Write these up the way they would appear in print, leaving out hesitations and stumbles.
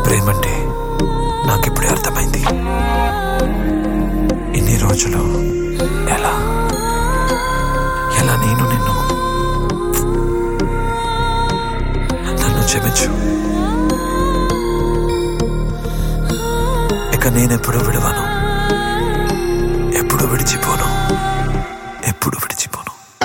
ప్రేమంటే నాకిప్పుడే అర్థమైంది. ఇన్ని రోజులు ఎలా నేను నన్ను క్షమించు. ఇక నేనెప్పుడు విడవను, ఎప్పుడు విడిచిపోను, ఎప్పుడు విడిచిపోను.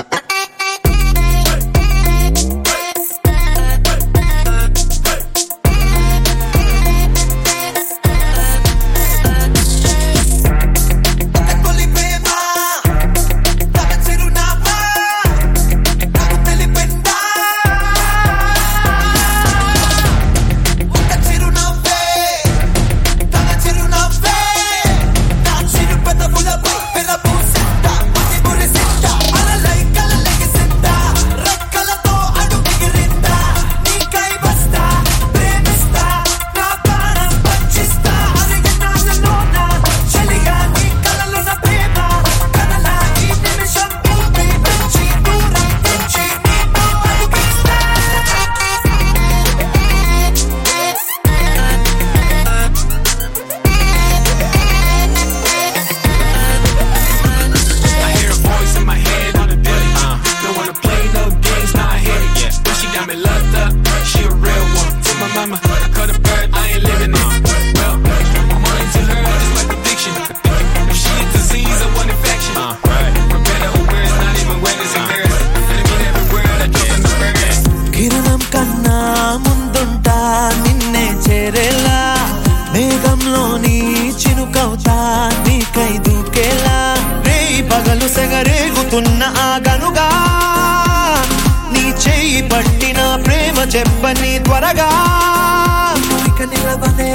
Cut a bird, I ain't living it. Well, I'm on to her just like addiction. If she a disease or one infection, for better or worse, not even when it's embarrassing. Let me every word I drop in the burgers. కిరణం కన్నా ముందుంటా నిన్నే చేరేలా, మేఘంలోని చినుకవుతా నీకై దూకేలా, రేయి పగలు సెగరేగుతున్న ఆగనుగా, నీ చేయి పట్టిన ప్రేమ చెప్పని త్వరగా, ఇక నిలవనే